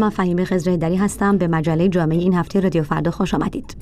من فهیمه خضره‌دری هستم. به مجله جامعه این هفته رادیو فردا خوش آمدید.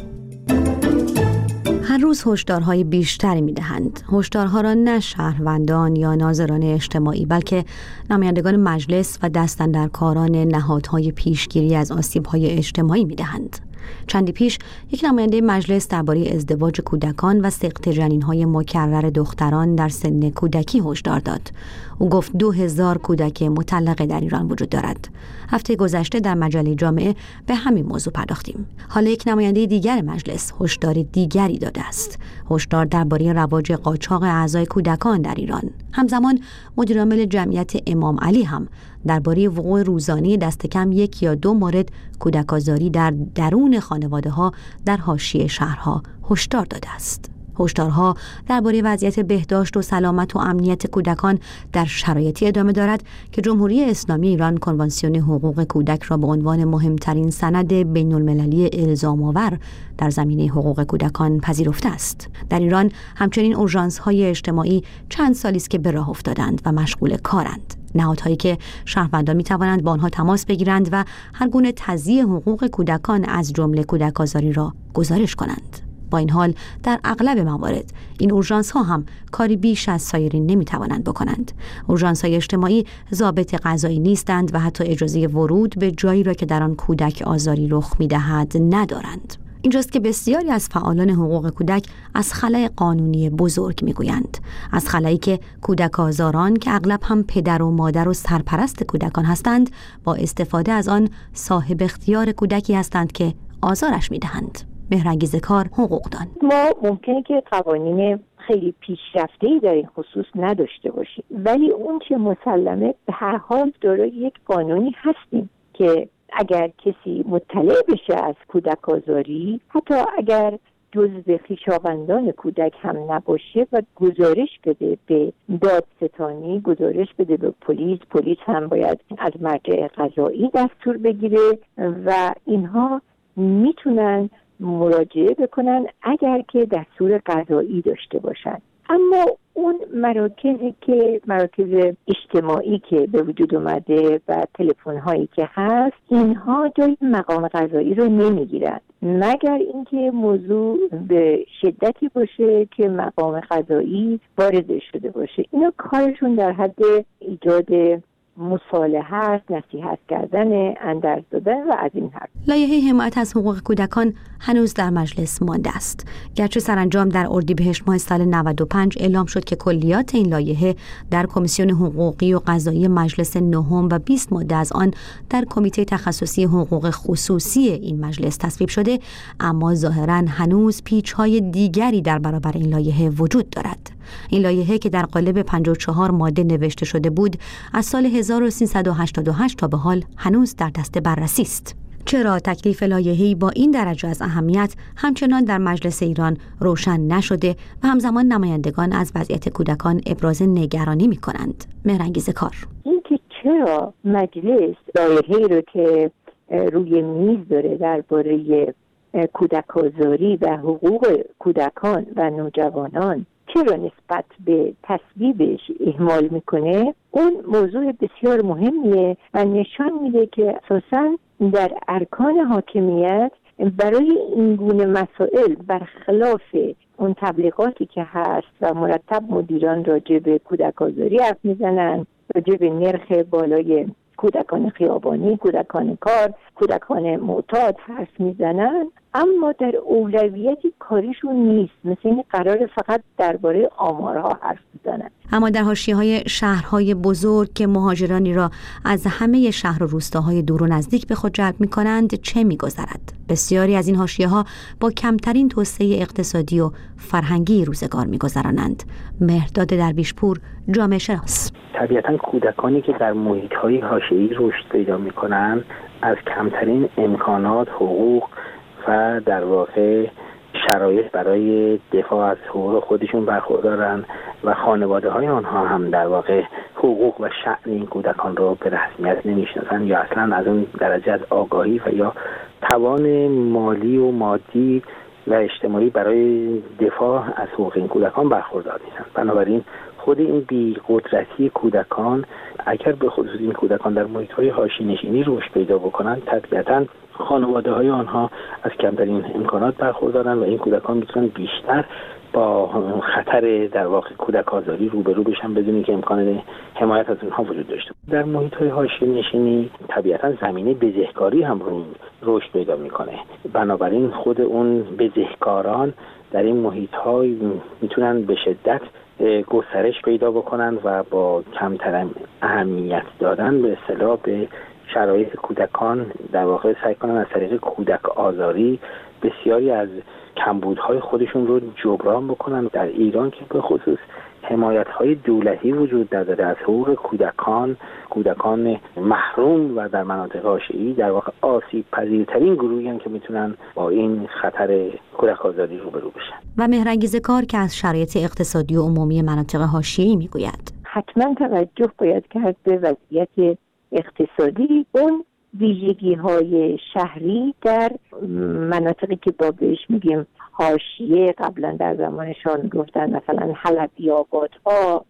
هر روز هشدارهای بیشتری می‌دهند. هشدارها را نه شهروندان یا ناظران اجتماعی بلکه نمایندگان مجلس و دستاندرکاران نهادهای پیشگیری از آسیب‌های اجتماعی می‌دهند. چندی پیش یک نماینده مجلس درباره ازدواج کودکان و سقط جنین‌های مکرر دختران در سن کودکی هشدار داد. او گفت 2000 کودک مطلقه در ایران وجود دارد. هفته گذشته در مجله جامعه به همین موضوع پرداختیم. حالا یک نماینده دیگر مجلس هشدار دیگری داده است. هشدار درباره رواج قاچاق اعضای کودکان در ایران. همزمان مدیرعامل جمعیت امام علی هم درباره وقوع روزانه دست کم 1 یا 2 مورد کودک آزاری در درون خانواده‌ها در حاشیه شهرها هشدار داده است. هشدارها درباره وضعیت بهداشت و سلامت و امنیت کودکان در شرایطی ادامه دارد که جمهوری اسلامی ایران کنوانسیون حقوق کودک را به عنوان مهمترین سند بین‌المللی الزام‌آور در زمینه حقوق کودکان پذیرفته است. در ایران همچنین اورژانس‌های اجتماعی چند سالی است که به راه افتادند و مشغول کارند. نهادهایی که شهروندان می‌توانند با آنها تماس بگیرند و هر گونه تضییع حقوق کودکان از جمله کودک آزاری را گزارش کنند. با این حال در اغلب موارد این اورژانس‌ها هم کاری بیش از سایرین نمی‌توانند بکنند. اورژانس‌های اجتماعی ضابط قضایی نیستند و حتی اجازه ورود به جایی را که در آن کودک آزاری رخ می‌دهد ندارند. اینجاست که بسیاری از فعالان حقوق کودک از خلأ قانونی بزرگ میگویند. از خلایی که کودک آزاران که اغلب هم پدر و مادر و سرپرست کودکان هستند با استفاده از آن صاحب اختیار کودکی هستند که آزارش میدهند. مهرانگیز کار، حقوقدان: ما ممکنه که قوانین خیلی پیشرفته‌ای در این خصوص نداشته باشیم، ولی اون چه مسلمه به هر حال دارای یک قانونی هستیم که اگر کسی مطلع بشه از کودک آزاری، حتی اگر جزو خویشاوندان کودک هم نباشه و گزارش بده به دادستانی، گزارش بده به پلیس هم باید از مرجع قضایی دستور بگیره و اینها میتونن مراجعه بکنن اگر که دستور قضایی داشته باشن. اما اون مراکز اجتماعی که به وجود اومده و تلفن هایی که هست، اینها جای مقام قضایی رو نمیگیرن مگر اینکه موضوع به شدتی باشه که مقام قضایی وارد شده باشه. اینا کارشون در حد ایجاد مصالحه، نصیحت کردن، اندرز دادن و از این حرف. لایحه حمایت از حقوق کودکان هنوز در مجلس مانده است. گرچه سرانجام در اردیبهشت ماه سال 95 اعلام شد که کلیات این لایحه در کمیسیون حقوقی و قضایی مجلس نهم و 20 ماده از آن در کمیته تخصصی حقوق خصوصی این مجلس تصویب شده، اما ظاهراً هنوز پیچ‌های دیگری در برابر این لایحه وجود دارد. این لایحه که در قالب 54 ماده نوشته شده بود، از سال 1388 تا به حال هنوز در دست بررسی است. چرا تکلیف لایحه‌ای با این درجه از اهمیت همچنان در مجلس ایران روشن نشده و همزمان نمایندگان از وضعیت کودکان ابراز نگرانی می‌کنند؟ مهرانگیز کار: اینکه چرا مجلس لایحه‌ای رو که روی میز داره درباره کودک آزاری و حقوق کودکان و نوجوانان چرا نسبت به تصویبش اهمال میکنه، اون موضوع بسیار مهمیه و نشان میده که اساساً در ارکان حاکمیت برای این گونه مسائل برخلاف اون تبلیغاتی که هست و مرتب مدیران راجع به کودک آزاری حرف میزنن، راجع به نرخ بالای کودکان خیابانی، کودکان کار، کودکان معتاد حرف میزنن، اما در اولویتی کاریشون نیست. مثل این قرار فقط درباره آمارها حرف بزنن. اما در حاشیه‌های شهرهای بزرگ که مهاجرانی را از همه شهر و روستاهای دور و نزدیک به خود جلب می‌کنند چه می‌گذرد؟ بسیاری از این حاشیه‌ها با کمترین توسعه اقتصادی و فرهنگی روزگار می‌گذرانند. مهرداد درویشپور، جامعه شناس: طبیعتاً کودکانی که در محیط‌های حاشیه‌ای رشد پیدا می‌کنند از کمترین امکانات، حقوق و در واقع شرایط برای دفاع از حقوق خودشون برخوردارن و خانواده‌های آنها هم در واقع حقوق و شأن این کودکان رو به رسمیت نمی‌شناسن یا اصلاً از اون درجه از آگاهی و یا توان مالی و مادی و اجتماعی برای دفاع از حقوق این کودکان برخوردار نیستن. بنابراین خود این بی‌قدرتی کودکان، اگر به خصوص این کودکان در محیط‌های حاشیه‌نشینی رشد پیدا بکنن، طبیعتاً خانواده‌های آنها از کمترین امکانات برخوردارن و این کودکان میتونن بیشتر با خطر در واقع کودک آزاری روبرو بشن بدون اینکه امکان حمایت از اونها وجود داشته باشه. در محیط‌های حاشیه‌نشینی طبیعتاً زمینه بزهکاری هم رشد پیدا میکنه. بنابراین خود اون بزهکاران در این محیط‌ها میتونن به شدت گسترش پیدا بکنن و با کمتر اهمیت دادن به اصطلاح به شرایط کودکان در واقع سعی کنن از طریق کودک آزاری بسیاری از کمبودهای خودشون رو جبران بکنن. در ایران که به خصوص حمایت‌های دولتی وجود نداره از حقوق کودکان محروم و در مناطق حاشیه‌ای در واقع آسیب پذیرترین گروهی هم که میتونن با این خطر کودک آزاری روبرو بشن. و مهرانگیز کار که از شرایط اقتصادی و عمومی مناطق حاشیه‌ای میگوید حتما توجه باید کرد به وضعیت اقتصادی اون ویژگی‌های شهری در مناطقی که با بهش میگیم حاشیه، قبلا در زمانشان گفتن مثلا حلبیابادها،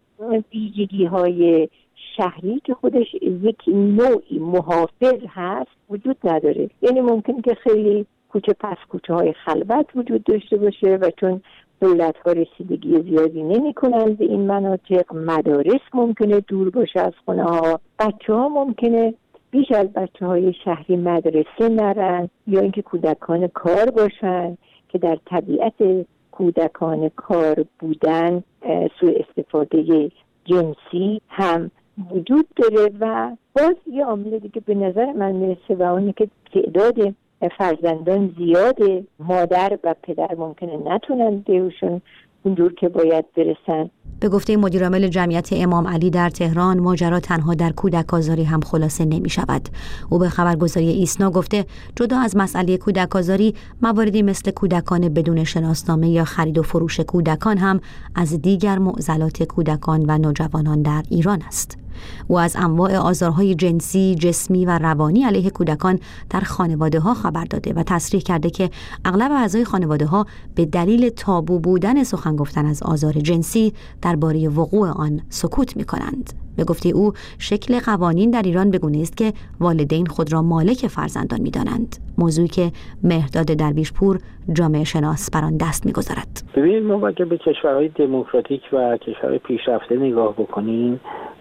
ویژگی‌های شهری که خودش یک نوعی محافظ هست وجود نداره. یعنی ممکن که خیلی کوچه پس کوچه های خلوت وجود داشته باشه و چون دولت ها رسیدگی زیادی نمی کنن به این مناطق، مدارس ممکنه دور باشه از خونه ها، بچه ها ممکنه بیش از بچه های شهری مدرسه نرن یا اینکه کودکان کار باشن که در طبیعت کودکان کار بودن سوء استفاده جنسی هم وجود داره. و باز یه عامل دیگه به نظر من میرسه و اونی که تعداد فرزندان زیاده، مادر و پدر ممکنه نتونن بهشون اونجور که باید برسن. به گفته مدیر عامل جمعیت امام علی در تهران، ماجرا تنها در کودک آزاری هم خلاصه نمی شود. او به خبرگزاری ایسنا گفته جدا از مسئله کودک آزاری، مواردی مثل کودکان بدون شناسنامه یا خرید و فروش کودکان هم از دیگر معضلات کودکان و نوجوانان در ایران است. او از انواع آزارهای جنسی، جسمی و روانی علیه کودکان در خانواده‌ها خبر داده و تصریح کرده که اغلب اعضای خانواده‌ها به دلیل تابو بودن سخن گفتن از آزار جنسی درباره وقوع آن سکوت می‌کنند. به گفته او شکل قوانین در ایران بگونه است که والدین خود را مالک فرزندان می‌دانند، موضوعی که مهرداد درویشپور جامعه شناس بر آن دست می‌گذارد. ببینید ما اگه به کشورهای دموکراتیک و کشورهای پیشرفته نگاه بکنیم،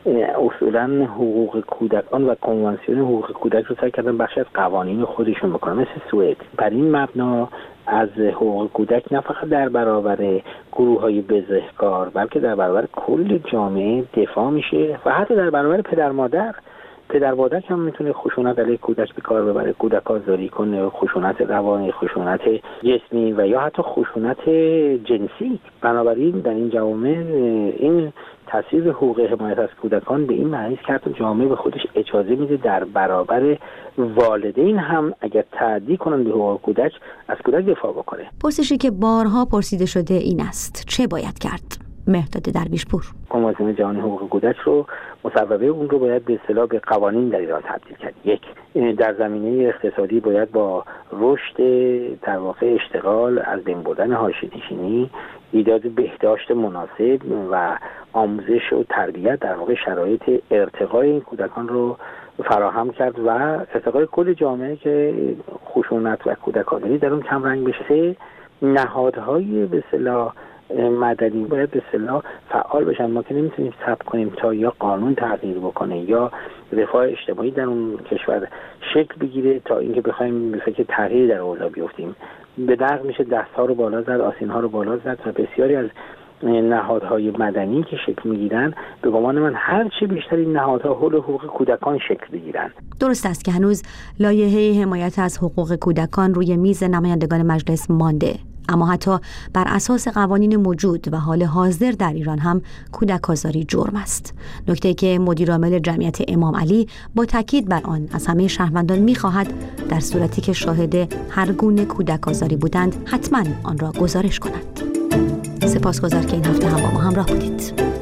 اصولا حقوق کودکان و کنوانسیون حقوق کودک رو سعی کردن بخش از قوانین خودشون بکنن، مثل سوئد. بر این مبنا از حقوق کودک نه فقط در برابر گروه‌های بزهکار بلکه در برابر کل جامعه دفاع میشه و حتی در برابر پدر مادر هم میتونه خشونت علیه کودک به کار ببره، کودک آزاری کنه، خشونت روانی، خشونت جسمی و یا حتی خشونت جنسی. بنابراین در این جوامع این تصویب حقوق حمایت از کودکان به این معنی است که حتی جامعه به خودش اجازه میده در برابر والدین هم اگر تعدی کنن به حقوق کودک از کودک دفاع بکنه. پرسشی که بارها پرسیده شده این است: چه باید کرد؟ مهرداد درویشپور: کنوانسیون جهانی حقوق کودک رو مصوبه اون رو باید به اصطلاح به قوانین در ایران تبدیل کرد. یک، در زمینه اقتصادی باید با رشد در واقع اشتغال، از بین بردن حاشیه‌نشینی، ایجاد بهداشت مناسب و آموزش و تربیت در واقع شرایط ارتقای این کودکان رو فراهم کرد و ارتقای کل جامعه که خشونت و کودک آزاری در اون کم رنگ بشه. نهادهای به اصطلاح مدنی باید به اصطلاح فعال بشن. ما که نمیتونیم صبر کنیم تا یا قانون تغییر بکنه یا رفاه اجتماعی در اون کشور شکل بگیره تا اینکه بخوایم به فکر تغییر در اوضاع بیفتیم. به درد میشه دست‌ها رو بالا زد، آستین‌ها رو بالا زد و بسیاری از نهادهای مدنی که شکل میگیرن به گمان من هر چه بیشتر این نهادها حول حقوق کودکان شکل بگیرن. درست است که هنوز لایحه حمایت از حقوق کودکان روی میز نمایندگان مجلس مانده، اما حتی بر اساس قوانین موجود و حال حاضر در ایران هم کودک آزاری جرم است. نکته‌ای که مدیر عامل جمعیت امام علی با تاکید بر آن از همه شهروندان می‌خواهد در صورتی که شاهد هر گونه کودک آزاری بودند حتما آن را گزارش کنند. سپاسگزار که این هفته هم با ما همراه بودید.